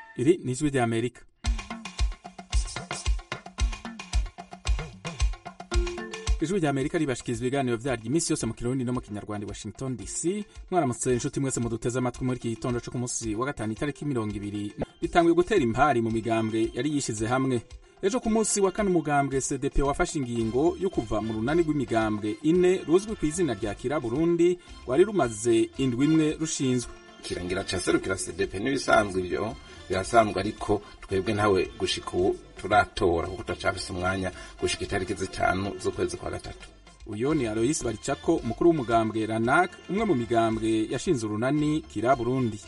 Iri ni ijwi ry'Amerika. Ijwi ry'Amerika ribashikiriza ibiganiro vyaryo iminsi yose mu Kirundi no mu Kinyarwanda, Washington DC. Mwaramutse inshuti mwese muduteze amatwi muri iki gitondo cyo ku munsi wa gatanu itariki 20 bitanguye gutera impari mu migambwe yari yishize hamwe. Ejo ku munsi wa kane umugambwe CDP wafashe ingingo yo kuva mu runani rw'imigambwe ine ruzwi ku izina rya Kira Burundi rwari rumaze indwi imwe rushinzwe. Kirangira caserukira CDP n'ibisanzwe ibyo birasanzwe, ariko twebwe ntawe gushika ubu turatora kuko tutacafise umwanya gushika itariki 5 z'ukwezi kwa gatatu. Uyo ni Alois Baricako, umukuru w'umugambwe RANAC, umwe mu migambwe yashinze urunani Kira Burundi.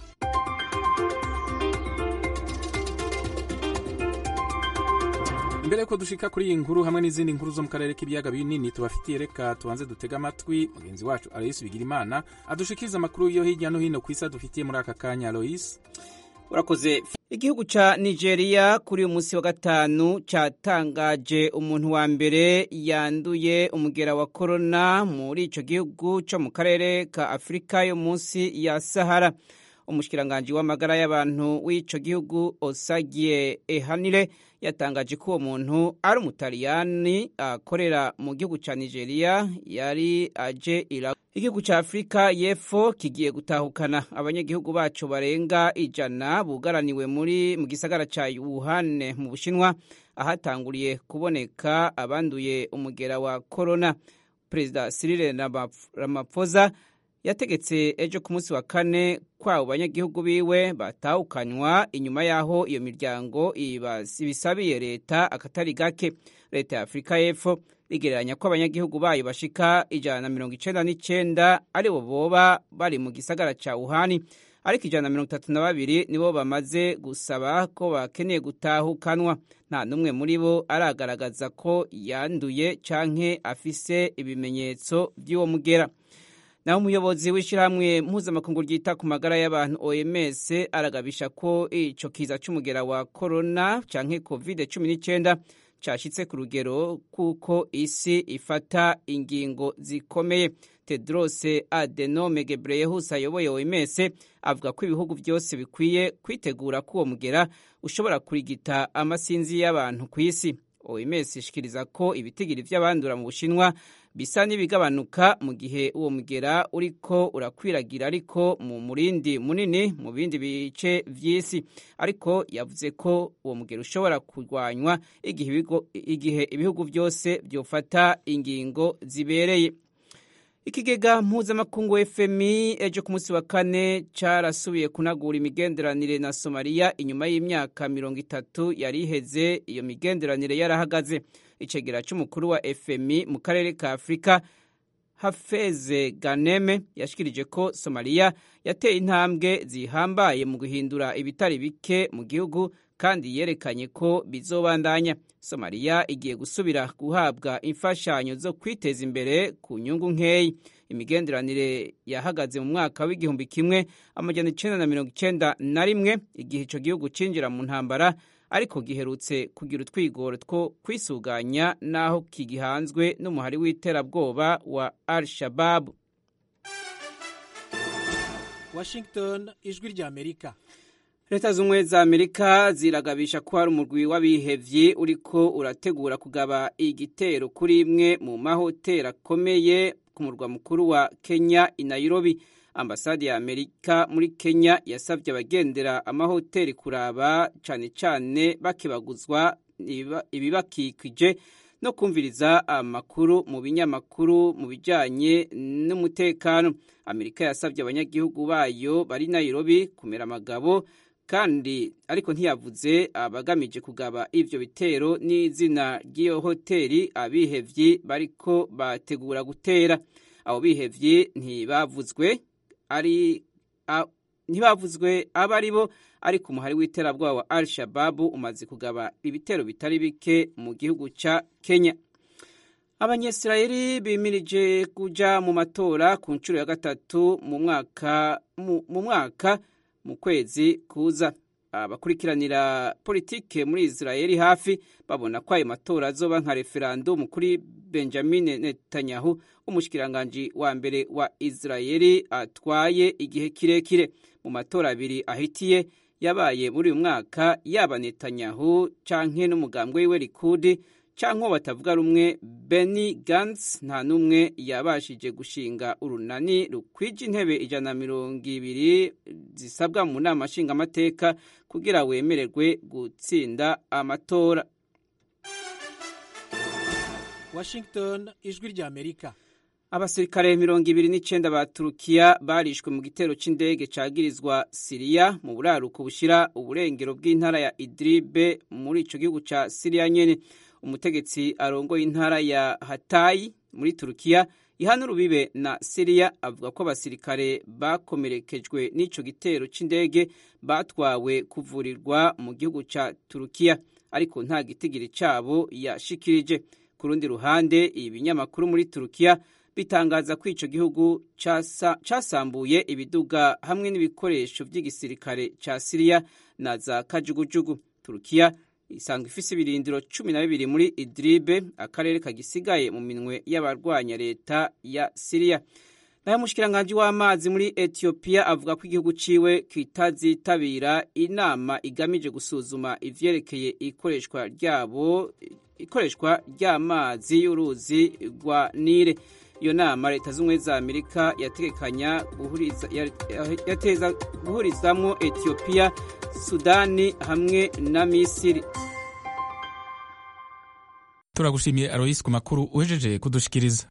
Mbere ko dushika kuri iyi nkuru hamwe n'izindi nkuru zo mu karere k'ibiyaga binini tubafitiye, reka tubanze dutega amatwi mugenzi wacu Alois Bigirimana adushikiriza amakuru yo hirya no hino kw'isi dufitiye muri aka kanya. Alois, urakoze. Igihugu ca Nigeria kuri uyu munsi wa gatanu catangaje umuntu wa mbere yanduye umugera wa corona muri ico gihugu co mu karere ka Afrika yo munsi ya Sahara. Umushikiranganje w'amagara y'abantu w'ico gihugu Osagie Ehanire yatangaje ko uwo muntu ari umutaliyani akorera mu gihugu ca Nigeria yari aje igihugu ca Afrika y'Epfo kigiye gutahukana abanyagihugu bacu barenga 100 bugaraniwe mu gisagara ca Wuhan mu Bushinwa, ahatanguriye kuboneka abanduye umugera wa corona. Perezida Cyril Ramaphosa yategetse ejo ku munsi wa kane kwa abanyagihugu biwe batahukanywa inyuma yaho iyo miryango ibisabiye leta akatari gake. Leta ya Afrika y'Epfo igereranya ko abanyagihugu bayo bashika 199 aribo boba bari mu gisagara ca Wuhan, ariko 132 nibo bamaze gusaba ko bakeneye gutahukanwa. Nta numwe muri bo aragaragaza ko yanduye canke afise ibimenyetso by'uwo mugera. Naho umuyobozi w'ishirahamwe mpuzamakungu ryita ku magara y'abantu OMS aragabisha ko ico kiza c'umugera wa corona canke COVID-19 cashitse ku rugero kuko isi ifata ingingo zikomeye. Tedros Adhanom Ghebreyesus ayoboye OMS avuga ko ibihugu byose bikwiye kwitegura ko uwo mugera ushobora kurigita amasinzi y'abantu ku isi. OMS ishikiriza ko ibitigiri vy'abandura mu Bushinwa bisa n'ibigabanuka mu gihe uwo mugera uriko urakwiragira ariko mu murindi munini mu bindi bice vy'isi, ariko yavuze ko uwo mugera ushobora kurwanywa igihe ibihugu byose byofata ingingo zibereye. Ikigega mpuzamakungu FMI ejo ku munsi wa kane carasubiye kunagura imigenderanire na Somalia inyuma y'imyaka 30 yari iheze iyo migenderanire yarahagaze. Icegera c'umukuru wa FMI mu karere ka Afrika Hafeze Ganeme yashikirije ko Somalia yateye intambwe zihambaye mu guhindura ibitari bike mu gihugu, kandi yerekanye ko bizobandanya. Somalia igiye gusubira guhabwa imfashanyo zo kwiteza imbere ku nyungu nkeyi. Imigenderanire yahagaze mu mwaka w'igihumbi kimwe amajana 1991 igihe ico gihugu cinjira mu ntambara, ariko giherutse kugira utwigoro two kwisuganya naho kigihanzwe n'umuhari w'iterabwoba wa Al-Shabaab. Washington, ijwi ry'Amerika. Leta z'Ubumwe za Amerika ziragabisha ko hari umurwi w'abihevyi uriko urategura kugaba igitero kuri imwe mu mahoteli akomeye ku murwa mukuru wa Kenya i Nairobi. Ambasade ya Amerika muri Kenya yasavye abagendera amahoteli kuraba cane cane bakibaguzwa ibibakikije no kumviriza amakuru mu binyamakuru mu bijanye n'umutekano. Amerika yasavye abanyagihugu bayo bari Nairobi kumera amagabo, kandi ariko ntiyavuze abagamije kugaba ivyo bitero n'izina ry'iyo hoteli abihevyi bariko bategura gutera. Abo bihevyi ntibavuzwe abaribo, ariko umuhari w'iterabwoba wa Al-Shabaab umaze kugaba ibitero bitari bike mu gihugu ca Kenya. Abanyesirayeli bimirije kuja mu matora ku ncuro ya gatatu mu kwezi kuza. Abakurikiranira politike muri Israeli hafi babona ko ayo matora azoba nka referendum kuri Benjamin Netanyahu, umushikiranganje wa mbere wa Israeli atwaye igihe kirekire. Mu matora abiri ahitiye yabaye muri uyu mwaka yaba Netanyahu canke n'umugambwe wiwe Likud canke batavuga rumwe Benny Gantz nta numwe yabashije gushinga urunani rukwije intebe 120 zisabwa mu nama nshingamateka kugira wemererwe gutsinda amatora. Washington, ijwi rya Amerika. Abasirikare 29 ba Turukiya barishwe mu gitero c'indege cagirizwa Syria mu buraruko bushira uburengero bw'intara ya Idlib muri ico gihugu ca Syria nyene. Umutegetsi arongoye intara ya Hatay muri Turukiya ihana urubibe na Syria avuga ko abasirikare bakomerekejwe n'ico gitero c'indege batwawe kuvurirwa mu gihugu ca Turukiya ariko nta gitigiri cabo yashikirije. Ku rundi ruhande ibinyamakuru muri Turukiya bitangaza ko ico gihugu casambuye ibiduga hamwe n'ibikoresho by'igisirikare ca Syria na za kajugujugu. Turukiya isanga ifise ibirindiro 12 muri Idlib, akarere kagisigaye mu minwe y'abarwanya leta ya Syria. Nayo mushikiranganje w'amazi muri Ethiopia avuga ko igihugu ciwe kitazitabira inama igamije gusuzuma ivyerekeye ikoreshwa ry'amazi y'uruzi rwa Nile. Iyo nama leta z'ubumwe za Amerika yategekanya guhurizamwo Ethiopia, Sudani hamwe na Misiri. Turagushimiye Alois ku makuru uhejeje kudushikiriza.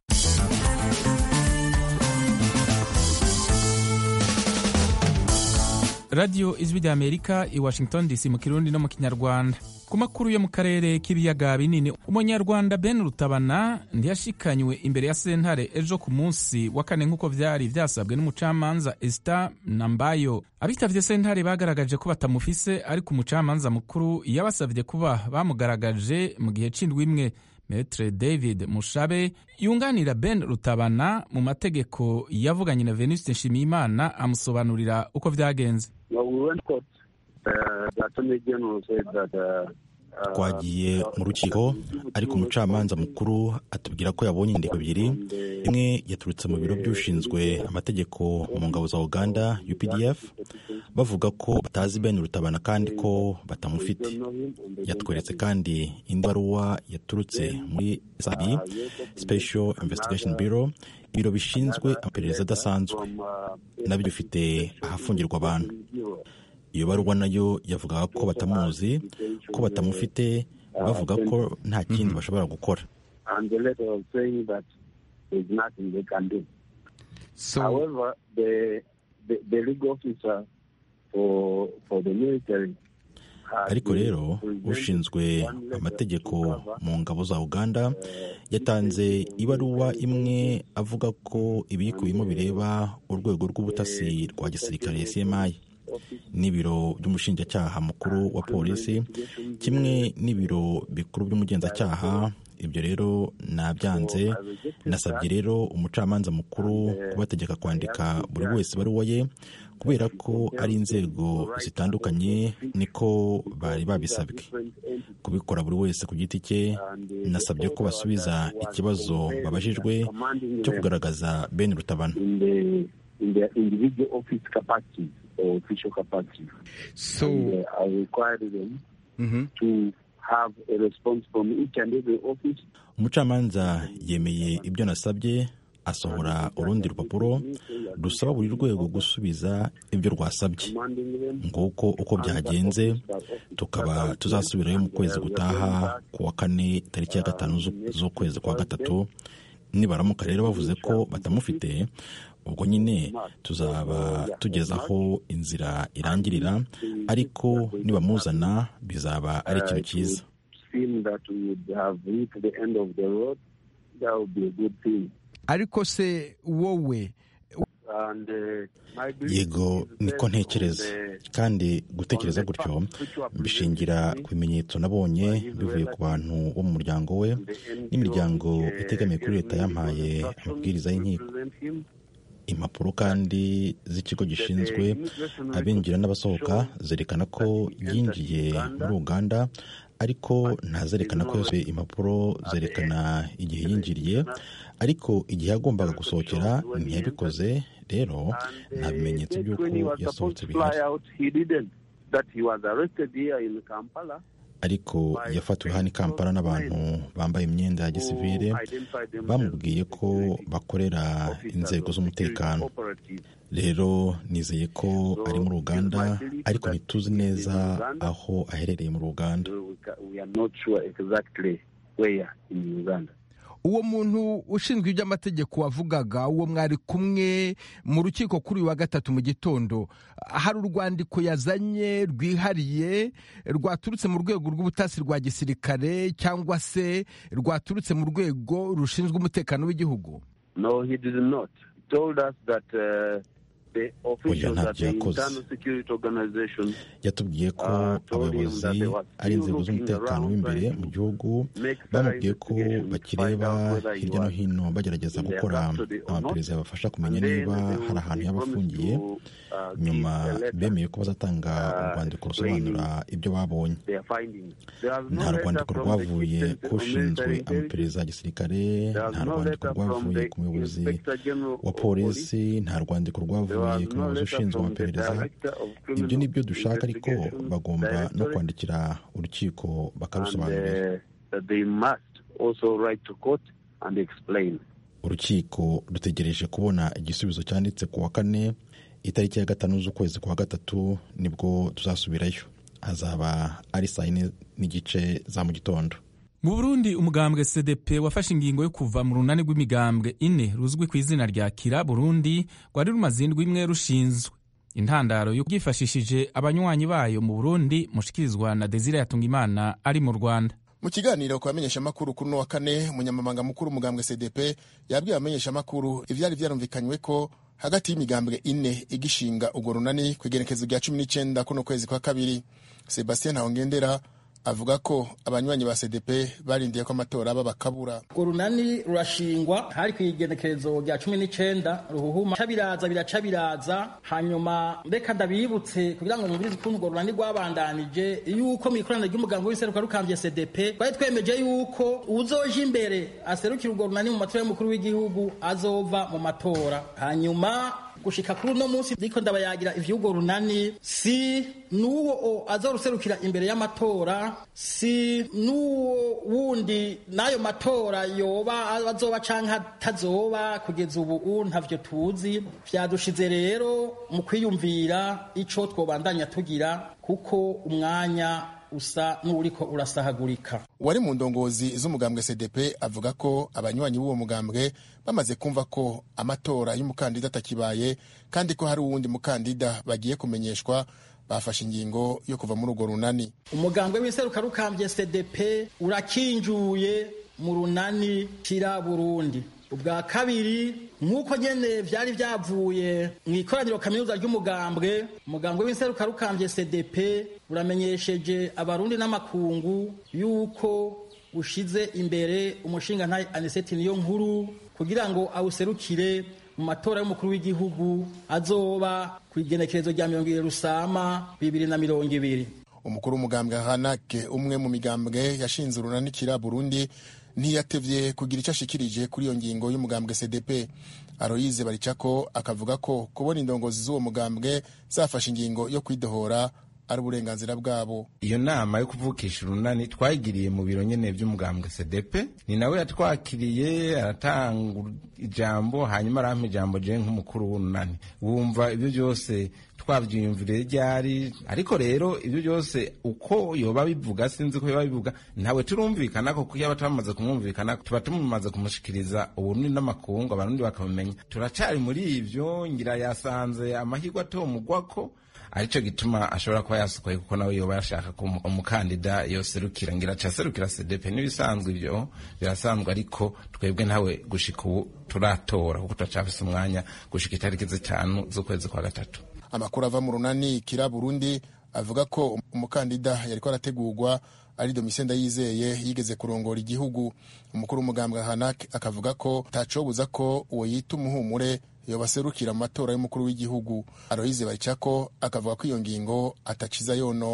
Radio Ijwi rya Amerika i Washington DC mu Kirundi no mu Kinyarwanda. Ku makuru yo mu karere k'ibiyaga binini, umunyarwanda Ben Rutabana ntiyashikanywe imbere ya sentare ejo ku munsi wa kane nk'uko vyari vyasabwe n'umucamanza Esther Nambayo. Abitavye sentare bagaragaje ko batamufise, ariko umucamanza mukuru yabasavye kuba bamugaragaje mu gihe c'indwi imwe. Maître David Mushabe yunganira Ben Rutabana mu mategeko yavuganye na Venuste Nshimiyimana amusobanurira uko vyagenze. Twagiye mu rukiko, ariko umucamanza mukuru atubwira ko yabonye inyandiko ebyiri. Imwe yaturutse mu biro by'ushinzwe amategeko mu ngabo za Uganda UPDF bavuga ko batazi Ben Rutabana kandi ko batamufite. Yatweretse kandi indi baruwa yaturutse muri SAB Special Investigation Bureau, biro bishinzwe amaperereza adasanzwe, nabyo bifite ahafungirwa abantu. Iyo baruwa nayo yavugaga ko batamuzi, ko batamufite, bavuga ko nta kindi bashobora gukora. However, the legal officer for the military, ariko rero ushinzwe amategeko mu ngabo za Uganda yatanze ibaruwa imwe avuga ko ibikubiyemo bireba urwego rw'ubutasi rwa gisirikare CMI n'ibiro by'umushinjacyaha mukuru wa polisi kimwe n'ibiro bikuru by'umugenzacyaha. Ibyo rero nabyanze. Nasabye rero umucamanza mukuru kubategeka kwandika buri wese baruwa ye, kubera ko ari inzego zitandukanye niko bari babisabwe. Kubikora buri wese ku giti cye, nasabye ko basubiza ikibazo babajijwe cyo kugaragaza Ben Rutabana. In the individual office capacity or official capacity. So I required them to have a response from each and every office. Umucamanza yemeye ibyo nasabye, asohora urundi rupapuro rusaba buri rwego gusubiza ibyo rwasabye. Nguko uko byagenze, tukaba tuzasubirayo mu kwezi gutaha ku wa kane tariki ya 5 z'ukwezi kwa gatatu. Nibaramuka rero bavuze ko batamufite, ubwo nyine tuzaba tugeza aho inzira irangirira, ariko nibamuzana bizaba ari ikintu cyiza. Ariko se wowe? Yego, niko ntekereza, kandi gutekereza gutyo bishingira ku bimenyetso nabonye bivuye ku bantu bo mu muryango we n'imiryango itegamiye kuri leta yampaye amabwiriza y'inkiko. Impapuro kandi z'ikigo gishinzwe abinjira n'abasohoka zerekana ko yinjiye muri Uganda, ariko ntazerekana ko yose. Impapuro zerekana igihe yinjiriye, ariko igihe yagombaga gusohokera ntiyabikoze. Rero nta bimenyetso by'uko yasohotse bihari. that he was arrested here in Kampala. Ariko yafatiwe hano i Kampala n'abantu bambaye imyenda ya gisivile bamubwiye ko bakorera inzego z'umutekano. Rero nizeye ko ari muri Uganda, ariko ntituzi neza aho aherereye muri Uganda. Uwo muntu ushinzwe iby'amategeko wavugaga, uwo mwari kumwe mu rukiko kuri uyu wa gatatu mu gitondo, hari urwandiko yazanye rwihariye rwaturutse mu rwego rw'ubutasi rwa gisirikare cyangwa se rwaturutse mu rwego rushinzwe umutekano w'igihugu? No, he did not. He told us that oya ntabyo yakoze. Yatubwiye ko abayobozi ari inzego z'umutekano w'imbere mu gihugu bamubwiye ko bakireba hirya no hino bagerageza gukora amaperereza yabafasha kumenya niba hari ahantu yaba afungiye, nyuma bemeye ko bazatanga urwandiko rusobanura ibyo babonye. Nta rwandiko rwavuye ku ushinzwe amaperereza ya gisirikare, nta rwandiko rwavuye ku muyobozi wa polisi, nta rwandiko rwavuye ku muyobozi ushinzwe amaperereza. Ibyo ni byo dushaka, ariko bagomba no kwandikira urukiko bakarusobanurira. Urukiko rutegereje kubona igisubizo cyanditse ku wa 4 itariki ya 5 z'ukwezi kwa 3 nibwo tuzasubirayo. Hazaba ari 4:30 za mu gitondo. Mu Burundi umugambwe CDP wafashe ingingo yo kuva mu runani rw'imigambwe 4 ruzwi ku izina rya Kira Burundi rwari rumaze indwi imwe rushinzwe. Intandaro yo kwifashishije abanywanyi bayo mu Burundi mushikirizwa na Desire Yatungimana ari mu Rwanda. Mu kiganiro ku bamenyeshamakuru kuri wa 4, umunyamabanga mukuru umugambwe CDP yabwiye abamenyeshamakuru ivyari vyarumvikanywe ko hagati y'imigambwe 4 igishinga urwo runani ku igenekezo rya 19 kuno kwezi kwa 2. Sebastien Ntawongendera avuga ko abanywanyi ba CDP barindiye ko amatora aba bakabura. Urunani rurashingwa hari ku igenekerezo rya 19 ruhuhuma biraca hanyuma mbeka ndabibutse kugira ngo mubirize ukuntu urwo runani rwabandanije yuko mu ikorana ry'umugambwe w'iseruka rukambye CDP twari twemeje yuko uzoje imbere aserukira urwo runani mu matora y'umukuru w'igihugu azova mu matora. Hanyuma gushika kuri uno munsi ndiko ndabayagira ivy'urwo runani, si nuwo azoruserukira imbere y'amatora, si nuwo wundi nayo matora yoba azoba canke atazoba, kugeza ubu ntavyo tuzi. Vyadushize rero mu kwiyumvira ico twobandanya tugira, kuko umwanya usa n'uriko urasahagurika. Wari mu ndongozi z'umugambwe CDP avuga ko abanywanyi b'uwo mugambwe bamaze kumva ko amatora y'umukandida atakibaye kandi ko hari uwundi mukandida bagiye kumenyeshwa, bafashe ingingo yo kuva muri urwo runani. Umugambwe w'iseruka rukambye CDP urakinjuye mu runani Kira Burundi. Ubwa kabiri, nk'uko nyene vyari vyavuye mu ikoraniro kaminuza ry'umugambwe, umugambwe w'inseruka rukambye CDP uramenyesheje abarundi n'amakungu yuko ushize imbere umushinga ntaye Aniseti Niyonkuru kugira ngo awuserukire mu matora y'umukuru w'igihugu azoba ku igenekerezo rya 20 Rusama 2020. Umukuru w'umugambwe Hanake, umwe mu migambwe yashinze urunani Kira Burundi, ntiyatevye kugira icyo ashikirije kuri iyo ngingo y'umugambwe CDP. Aloyize Baricako akavuga ko kubona indongozi z'uwo mugambwe zafashe ingingo yo kwidohora ari uburenganzira bwabo. Iyo nama yo kuvukisha urunani twagiriye mu biro nyene by'umugambwe CDP, ni nawe yatwakiriye aratanga ijambo, hanyuma arampa ijambo je nk'umukuru w'urunani. Wumva ibyo byose twavyiyumvire ryari, ariko rero ibyo byose uko yoba bivuga sinzi ko yoba bivuga, ntawe turumvikana ko kuko abatamaze kumwumvikana tuba tumumaze kumushikiriza uburundi n'amakungu abarundi bakamenya. Turacari muri ivyo, ngira yasanze amahirwe atomugwako, arico gituma ashobora kuba yasukoye kuko nawe yoba yashaka ko umukandida yoserukira, ngira caserukira CDP. N'ibisanzwe ibyo birasanzwe, ariko twebwe ntawe gushika ubu turatora kuko turacafise umwanya gushika itariki 5 z'ukwezi kwa 3. Amakuru ava mu runani Kira Burundi avuga ko umukandida yariko arategurwa ari Domitien Ndayizeye yigeze kurongora igihugu. Umukuru w'umugambwe Hanake akavuga ko tacobuza ko uwo yita umuhumure yobaserukira mu matora y'umukuru w'igihugu. Aloyize Baricako akavuga ko iyo ngingo ataciza yonona.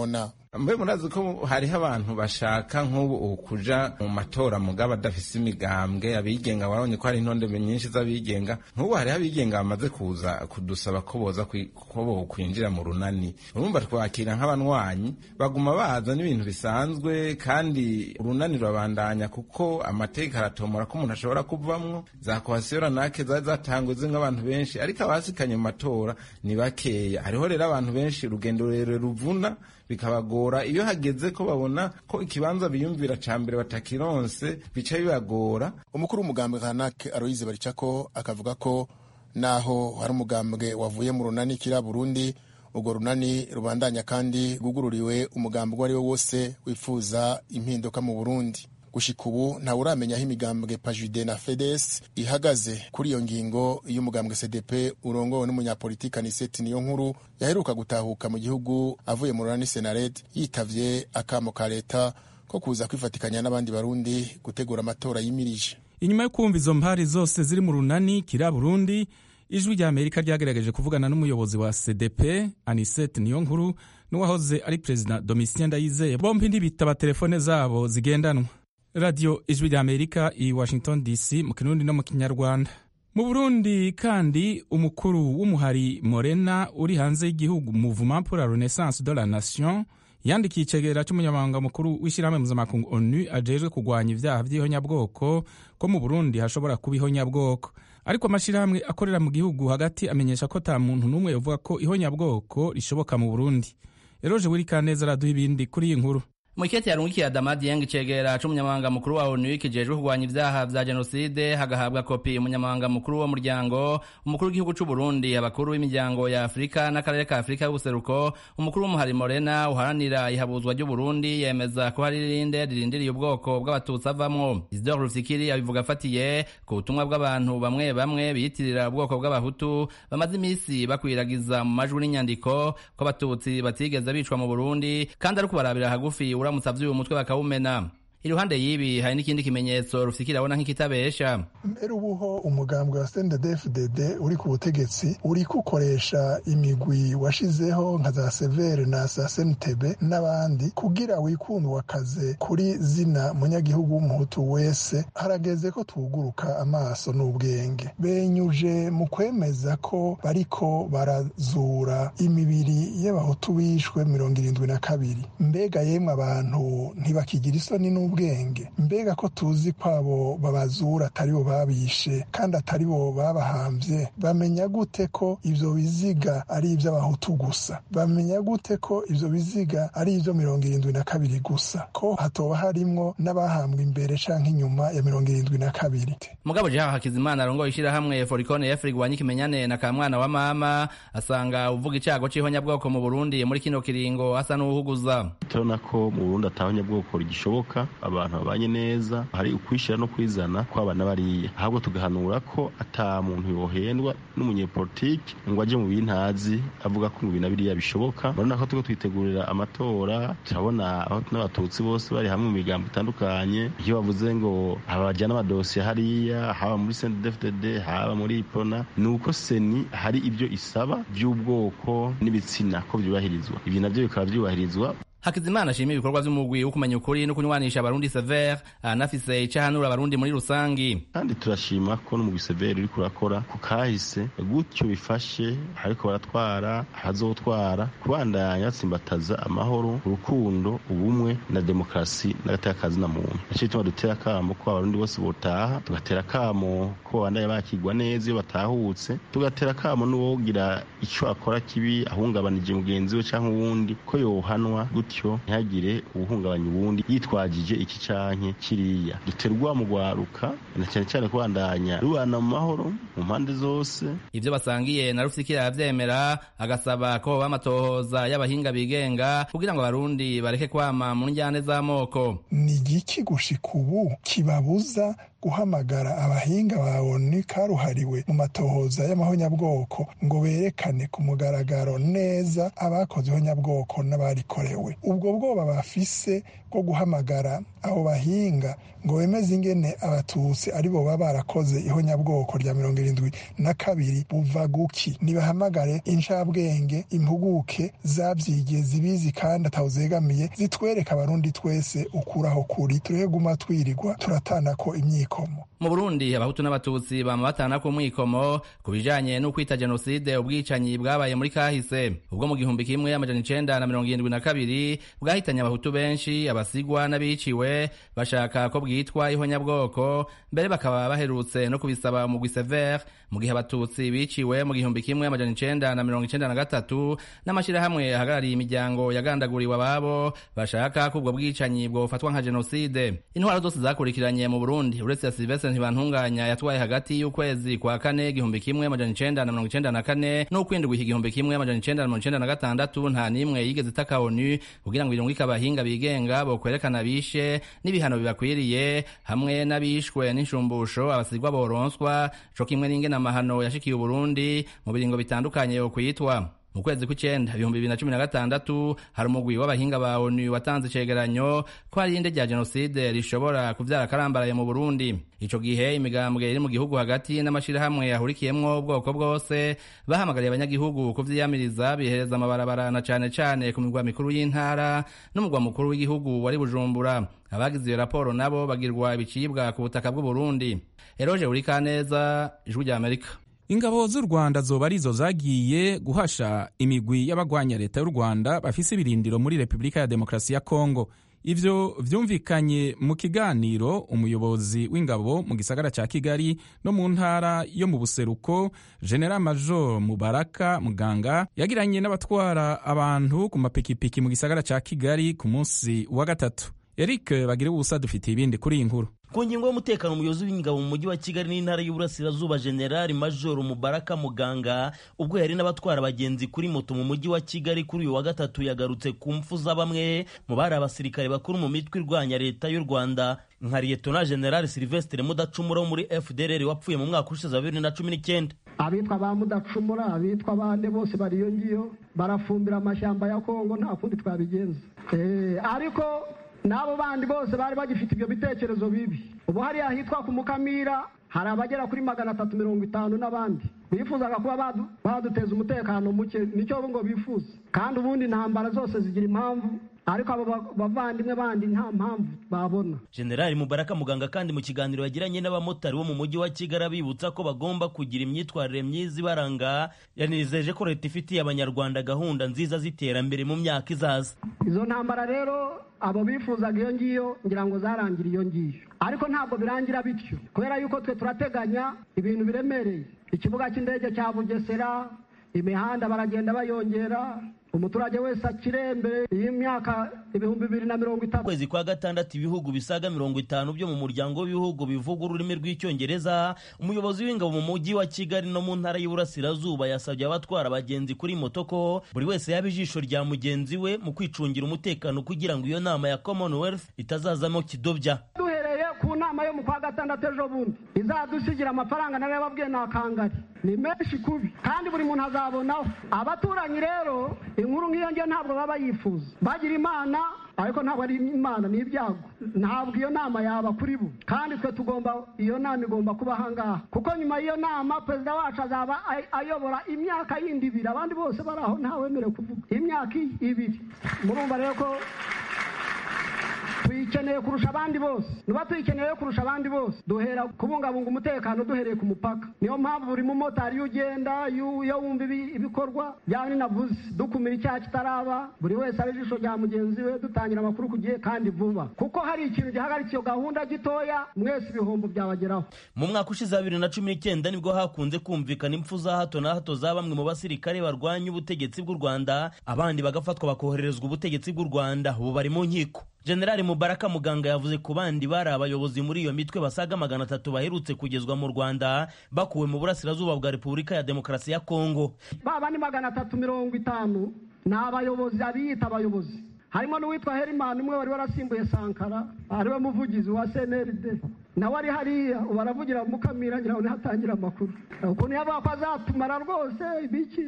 mbe murazi ko hariho abantu bashaka nk'ubu kuja mu matora mugabo adafise imigambwe abigenga. Warabonye ko hari intonde nyinshi z'abigenga. Nk'ubu hariho abigenga bamaze kuza kudusaba ko boza ko kwinjira mu runani. Urumva twakira nk'abanywanyi baguma baza n'ibintu bisanzwe, kandi urunani rurabandanya kuko amateka aratomora ko umuntu ashobora kuvamwo. Za kohasiyo nake zatanguze nk'abantu benshi, ariko abasikanye mu matora ni bakeya. Hariho rero abantu benshi urugendo rero ruvuna bikabagora. Iyo hageze ko babona ko ikibanza biyumvira ca mbere batakironse bica bibagora. Umukuru w'umugambwe Kanake Aloyize Baricako akavuga ko naho hari umugambwe wavuye mu runani kira Burundi, urwo runani rubandanya kandi gugururiwe umugambwe uwo ari wo wose wifuza impinduka mu Burundi. Gushika ubu ntawe uramenya aho imigambwe Pajude na FEDES ihagaze kuri iyo ngingo y'umugambwe CDP urongowe n'umunyapolitika Anicet Niyonkuru yaheruka gutahuka mu gihugu avuye mu runani Senared, yitavye akamo ka leta ko kuza kwifatikanya n'abandi barundi gutegura amatora yimirije. Inyuma yo kumva izo mpari zose ziri mu runani kira Burundi, ijwi rya Amerika ryagerageje kuvugana n'umuyobozi wa CDP Anicet Niyonkuru n'uwahoze ari President Domitien Ndayizeye. Bombi ntibitaba telefone zabo zigendanwa. Radio Ijwi rya Amerika i Washington DC mu Kirundi no mu Kinyarwanda. Mu Burundi kandi umukuru w'umuhari Morena uri hanze y'igihugu Mouvement pour la Renaissance de la Nation yandikiye icegera cy'umunyamabanga mukuru w'ishyirahamwe mpuzamakungu ONU ajejwe kurwanya ivyaha vy'ihonyabwoko ko mu Burundi hashobora kuba ihonyabwoko. Ariko amashirahamwe akorera mu gihugu hagati amenyesha ko ta muntu n'umwe yovuga ko ihonyabwoko rishoboka mu Burundi. Eroje Wirikaneza araduha ibindi kuri iyi nkuru. Mwikete yarungikiye Adama Dieng icegera c'umunyamabanga mukuru wa ONU kijejwe kurwanya ivyaha vya genocide hagahabwa kopi umunyamabanga mukuru w'umuryango, umukuru w'igihugu c'u Burundi, abakuru b'imiryango ya Afrika n'akarere ka Afrika y'ubuseruko. Umukuru w'umuhari Morena uharanira ihabuzwa ry'u Burundi yemeza ko hari irinde ririndiriye ubwoko bw'abatutsi avamwo. Isidore Rufikiri abivuga afatiye ku butumwa bw'abantu bamwe bamwe biyitirira ubwoko bw'abahutu bamaze imisi bakwiragiza mu majwi n'inyandiko ko abatutsi batigeze bicwa mu Burundi, kandi ariko barabira hagufi uramutse uyu mutwe bakawumena. Iruhande yibi hari n'ikindi kimenyetso Rufikiri abona nk'ikitabesha. Mbere ubuho umugambwe wa CNDD-FDD uri ku butegetsi uri kukoresha imigwi washizeho nka za Severe na za SNTB n'abandi kugira wikundwa kaze kuri zina munyagihugu w'umuhutu wese. Harageze ko tuguruka amaso n'ubwenge. Benyuje mu kwemeza ko bariko barazura imibiri y'abahutu bishwe 72. Mbega yemwe abantu ntibakigira isoni ubwenge. Mbega ko tuzi kwabo babazura atari bo babishe kandi atari bo babahambye. Bamenya gute ko ivyo biziga ari ivy'abahutu gusa? Bamenya gute ko ivyo biziga ari ivyo 72 gusa? Ko hatoba harimwo n'abahambwe imbere canke inyuma ya 72. Mugabo Jean Hakizimana arongoye ishirahamwe Foricone Afrique wanyikimenyane na kamwana wa mama asanga uvuga icago c'ihonyabwoko mu Burundi muri kino kiringo asa n'uhuguza. Turabona ko mu Burundi atahonyabwoko rigishoboka, abantu babanye neza, hari ukwishira no kwizana kw'abana bariya. Ahubwo tugahanura ko ata muntu yohendwa n'umunyepolitiki ngo aje mu bintazi avuga ko mu bintu biriya bishoboka. Urabona ko tuko twitegurira amatora, turabona n'abatutsi bose bari hamwe mu migambo itandukanye. Iyo bavuze ngo abajana amadosiye hariya, haba muri CNDD-FDD, haba muri Ipona, nuko seni hari ibyo isaba by'ubwoko n'ibitsina ko byubahirizwa. Ibi navyo bikaba byubahirizwa. Hakizimana ashima ibikorwa vy'umugwi wo kumenya ukuri no kunywanisha abarundi Severe, anafise icahanura abarundi muri rusangi. Kandi turashima ko n'umugwi Severe uri kurakora ku kahise gutyo bifashe ariko baratwara hazotwara kubandanya batsimbataza amahoro, urukundo, ubumwe na demokrasi n'agatakazi na muntu. Nacyo dutera kamo ko abarundi bose botaha, tugatera kamo ko bandanya bakigwa neza iyo batahutse, tugatera kamo n'uwogira ico akora kibi ahungabanije mugenzi we canke uwundi ko yohanwa gutyo ntihagire ubuhungabanya ubundi yitwajije iki canke kiriya. Duterwa mu gwaruka na cyane cyane kubandanya rubana mu mahoro mu mpande zose. Ivyo basangiye na Rufikira yavyemera, agasaba ko bamatohoza y'abahinga bigenga kugira ngo abarundi bareke kwama mu njyane z'amoko. Ni igiki gushika ubu kibabuza guhamagara abahinga ba ONU karuhariwe mu matohoza y'amahonyabwoko ngo berekane ku mugaragaro neza abakoze ihonyabwoko n'abarikorewe. Ubwo bwoba bafise bwo guhamagara abo bahinga ngo bemeze ingene abatutsi aribo baba barakoze ihonyabwoko rya 72 buva guki. Nibahamagare incabwenge, impuguke zavyigiye zibizi kandi atawuzegamiye, zitwereka abarundi twese ukuraho kuri, tureke guma twirigwa turatana ko imyikomo. Mu Burundi abahutu n'abatutsi bama batana ko mwikomo kubijanye no kwita genocide, ubwicanyi bwabaye muri kahise ubwo mu 1972 bwahitanye abahutu benshi, abasigwa n'abiciwe bashaka ko bwitwa ihonyabwoko, mbere bakaba baherutse no kubisaba mu Gwisever mu gihe abatutsi biciwe mu 1993 n'amashirahamwe ahagarariye imiryango yagandaguriwe ababo bashaka ko ubwo bwicanyi bwofatwa nka genocide. Intwaro zose zakurikiranye mu Burundi uretse ya Sylvestre Ntibantunganya yatwaye hagati y'ukwezi kwa 4 1994 n'ukwindwi 1996 nta nimwe yigeze itaka ONU kugira ngo irungike abahinga bigenga bo kwerekana bishe n'ibihano bibakwiriye hamwe n'abishwe n'inshumbusho abasigwa boronswa co kimwe n'ingene amahano yashikiye Burundi mu biringo bitandukanye yo kwitwa. Mu kwezi kw'icenda 2016 hari umugwi w'abahinga ba ONU watanze icegeranyo ko hari inde rya genocide rishobora kuvyara karambaraye mu Burundi. Ico gihe imigambwe iri mu gihugu hagati n'amashirahamwe yahurikiyemwo ubwoko bwose bahamagariye abanyagihugu kuvyiyamiriza bihereza amabarabara na cane cane ku migwa mikuru y'intara n'umugwa mukuru w'igihugu wari Bujumbura. Abagize iyo raporo nabo bagirwa ibicibwa ku butaka bw'u Burundi. Eroje Urikaneza, Ijwi rya Amerika. Ingabo z'u Rwanda zoba arizo zagiye guhasha imigwi y'abagwanya leta y'u Rwanda bafise ibirindiro muri Repubulika ya Demokarasi ya Kongo. Ivyo vyumvikanye mu kiganiro umuyobozi w'ingabo mu gisagara ca Kigali no mu ntara yo mu buseruko General Major Mubaraka Muganga yagiranye n'abatwara abantu ku mapikipiki mu gisagara ca Kigali ku munsi wa gatatu. Eric Bagire ubusa dufite ibindi kuri iyi nkuru. Ku ngingo y'umutekano, umuyobozi w'ingabo mu mujyi wa Kigali n'intara y'Uburasirazuba General Major Mubaraka Muganga ubwo yari n'abatwara abagenzi kuri moto mu mujyi wa Kigali kuri uyu wa gatatu yagarutse ku mfu za bamwe mu bari abasirikare bakuru mu mitwe irwanya leta y'u Rwanda nka Lieutenant General Sylvestre Mudacumura wo muri FDLR wapfuye mu mwaka ushize 2019. Abitwa ba Mudacumura, abitwa bande bose bariyo ngiyo barafumbira amashyamba ya Kongo, nta kundi twabigenza. Ariko nabo bandi bose bari bagifite ibyo bitekerezo bibi. Ubu hari ahitwa ku Mukamira hari abagera kuri 350 n'abandi bifuzaga kuba baduteza umutekano muke, nicyo ngo bifuza. Kandi ubundi intambara zose zigira impamvu, ariko abo bavandimwe bandi nta mpamvu babona. General Mubaraka Muganga kandi mu kiganiro yagiranye n'abamotari bo mu mujyi wa Kigali bibutsa ko bagomba kugira imyitwarire myiza ibaranga, yanizeje ko leta ifitiye abanyarwanda gahunda nziza z'iterambere mu myaka izaza. Izo ntambara rero abo bifuzaga iyo ngiyo ngira ngo zarangira iyo ngiyo, ariko ntabwo birangira bityo, kubera yuko twe turateganya ibintu biremereye. Ikibuga cy'indege cya Bugesera, imihanda baragenda bayongera, umuturage wese akirembere iyi myaka 2030. Kwezi kwa gatandatu ibihugu bisaga 50 byo mu muryango w'ibihugu bivuga ururimi rw'icyongereza. Umuyobozi w'ingabo mu mujyi wa Kigali no mu ntara y'Uburasirazuba yasabye abatwara abagenzi kuri moto ko buri wese yaba ijisho rya mugenzi we mu kwicungira umutekano kugira ngo iyo nama ya Commonwealth itazazamo kidobya. Ku nama yo mu kwa gatandatu ejo bundi izadusigira amafaranga nawe babwiye nakangari ni menshi kubi, kandi buri muntu azabonaho. Abaturanyi rero inkuru nk'iyo ngiyo ntabwo baba yifuza, bagira imana ariko ntabwo ari imana, ni ibyago. Ntabwo iyo nama yaba kuri bo, kandi twe iyo nama igomba kuba ahangaha, kuko nyuma y'iyo nama perezida wacu azaba ayobora imyaka yindi 2, abandi bose bari aho ntawemerewe kuvuga imyaka 2. Murumva rero ko tuyikeneye kurusha abandi bose. Nuba tuyikeneye kurusha abandi bose, duhera kubungabunga umutekano duhereye ku mupaka. Niyo mpamvu buri mumotari ugenda iyo wumva ibikorwa byane navuze dukumira icyaha kitaraba, buri wese ari ijisho rya mugenzi we, dutangira amakuru ku gihe kandi vuba, kuko hari ikintu gihagarika iyo gahunda gitoya mwese ibihombo byabageraho. Mu mwaka ushize 2019 nibwo hakunze kumvikana impfu za hato na hato za bamwe mu basirikare barwanya ubutegetsi bw'u Rwanda, abandi bagafatwa bakohererezwa ubutegetsi bw'u Rwanda, ubu bari mu nkiko. General Mubaraka Muganga yavuze ku bandi bari abayobozi muri iyo mitwe basaga 300 baherutse kugezwa mu Rwanda bakuwe mu Burasirazuba bwa Repubulika ya Demokarasi ya Kongo. Baba ni 350 ni abayobozi, abiyita abayobozi harimo n'uwitwa Herimani umwe wari warasimbuye Sankara ariwe muvugizi wa CNRD nawe ari hariya ubu aravugira Mukamira ngira ngo nihatangira amakuru ukuntu yavuga ko azatumara rwose ibiki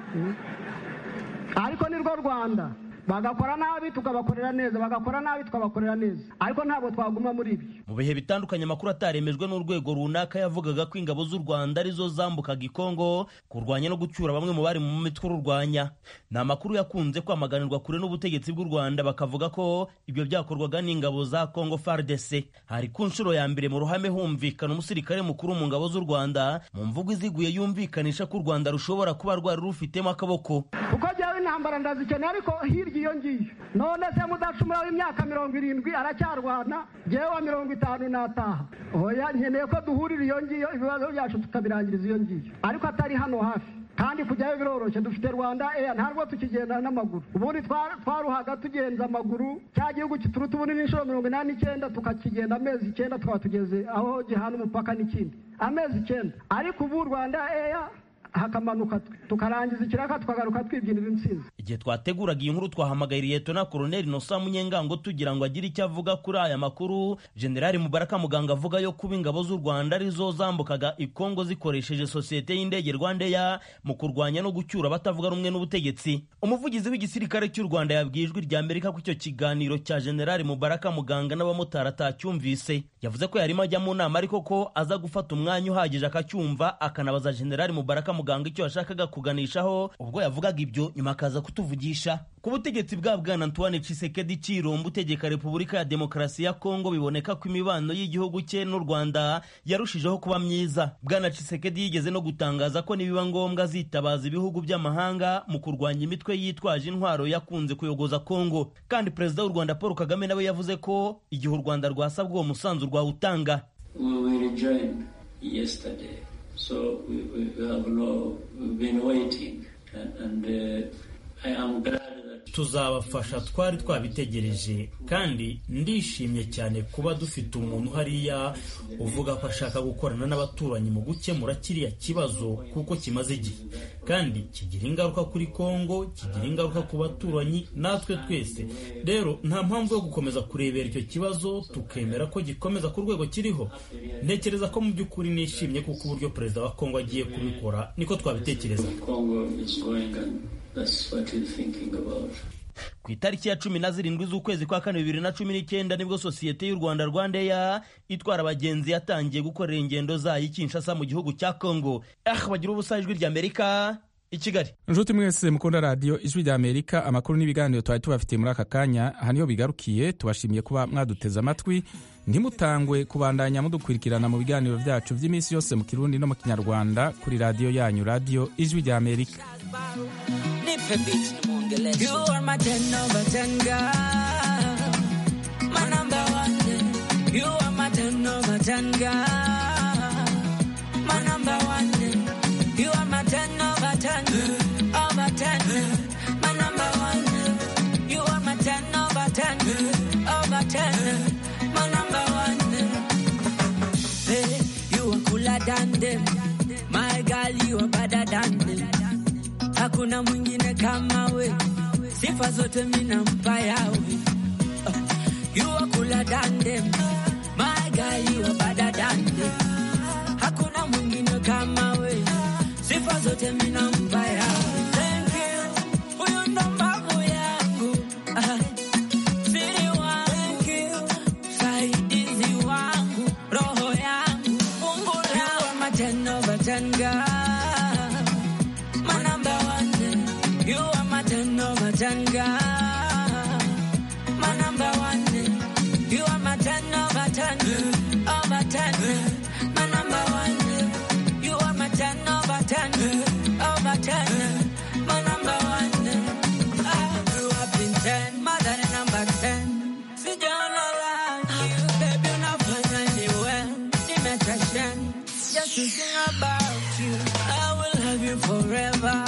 ariko ni rwo Rwanda bagakora nabi tukabakorera neza bagakora nabi tukabakorera neza ariko ntabwo twaguma muri ibi. Mu bihe bitandukanye amakuru ataremejwe n'urwego runaka yavugaga ko ingabo z'u Rwanda arizo zambukaga Kongo kurwanya no gucyura bamwe mu bari mu mitwe urwanya. Ni amakuru yakunze kwamaganirwa kure n'ubutegetsi bw'u Rwanda bakavuga ko ibyo byakorwaga n'ingabo za Kongo FARDC. Hari ku nshuro ya mbere mu ruhame humvikana umusirikare mukuru mu ngabo z'u Rwanda mu mvugo iziguye yumvikanisha ko u Rwanda rushobora kuba rwari rufitemo akaboko. Uko jyawe intambara ndazikeneye ariko iyo ngiyo none se mudacumura w'imyaka 70 aracyarwana jewe wa 50 nataha oya nkeneye ko duhurira iyo ngiyo ibibazo byacu tukabirangiriza iyo ngiyo ariko atari hano hafi kandi kujyayo biroroshye dufite Rwanda ntabwo tukigenda n'amaguru ubundi twaruhaga tugenza amaguru cya gihugu kituruta ubundi n'inshuro 89 tukakigenda amezi 9 tukaba tugeze aho gihana umupaka n'ikindi amezi 9 ariko ubu Rwanda hakamanuka tukarangiza ikiraka tukagaruka twibyinira intsinzi. Igihe twateguraga iyi nkuru twahamagariye Lieutenant Colonel Innocent Munyengango tugira ngo agire icyo avuga kuri aya makuru. General Mubaraka Muganga avuga yo kuba ingabo z'u Rwanda arizo zambukaga Kongo zikoresheje sosiyete y'indege Rwandair mu kurwanya no gucyura batavuga rumwe n'ubutegetsi. Umuvugizi w'igisirikare cy'u Rwanda yabwiye Ijwi rya Amerika ko icyo kiganiro cya General Mubaraka Muganga n'abamotari atacyumvise. Yavuze ko yarimo ajya mu nama ariko ko aza gufata umwanya uhagije akacyumva akanabaza General Mubaraka Muganga icyo yashakaga kuganishaho ubwo yavugaga ibyo nyuma akaza kutuvugisha. Ku butegetsi bwa Bwana Antoine Tshisekedi Tshilombo utegeka Repubulika ya Demokarasi ya Kongo biboneka ko imibano y'igihugu cye n'u Rwanda yarushijeho kuba myiza. Bwana Tshisekedi yigeze no gutangaza ko nibiba ngombwa zitabaza ibihugu by'amahanga mu kurwanya imitwe yitwaje intwaro yakunze kuyogoza Kongo. Kandi Perezida w'u Rwanda Paul Kagame nawe yavuze ko igihe u Rwanda rwasabwa uwo musanzu rwawutanga. So we have been waiting and I am glad that tuzabafasha twari twabitegereje kandi ndishimye cyane kuba dufite umuntu hariya uvuga ko ashaka gukorana n'abaturanyi mu gukemura kiriya kibazo kuko kimaze igihe kandi kigira ingaruka kuri Kongo kigira ingaruka ku baturanyi natwe twese. Rero nta mpamvu yo gukomeza kurebera icyo kibazo tukemera ko gikomeza ku rwego kiriho. Ntekereza ko mu by'ukuri nishimye kuko uburyo Perezida wa Kongo agiye kubikora niko twabitekereza. That's what we're thinking about. Ku itariki ya 17 z'ukwezi kwa 2019 nibwo sosiyete y'u Rwanda Rwandair itwara abagenzi yatangiye gukorera ingendo zayo Kinshasa mu gihugu cya Kongo. Bagira ubusa Ijwi rya Amerika i Kigali. Njuti mwese mukunda radio Ijwi rya Amerika amakuru n'ibiganiro twari tubafitiye muri aka kanya aha niho bigarukiye. Tubashimiye kuba mwaduteze amatwi. Ntimutangwe kubandanya mudukurikirana mu biganiro byacu by'iminsi yose mu Kirundi no mu Kinyarwanda kuri radio yanyu radio Ijwi rya Amerika. You are my 10 over 10 girl, my number one. You are my 10 over 10 girl, my number one. You are my 10 over 10, over 10, my number one. You are my 10 over 10, over 10, my number one. Hey, you are cooler than them, my girl. You are better than them. Hakuna mwingine kama we, sifa zote mina mpa yawe. You are cooler than them, my girl, you are better than them. Hakuna mwingine kama we, sifa zote mina mpa yawe. Thank you, huyu ndo mbavu yangu, siri wangu. Thank you, saidizi wangu, roho yangu, Mungu yangu. You are my 10 over 10 girl. You are my 10 over 10 girl, my number one. You are my 10 over 10, over 10, my number one. You are my 10 over 10, over 10, my number one. I grew up in 10, mother number 10. Sijana like baby, unafanya niwe nimetashen. Just to sing about you, I will love you forever.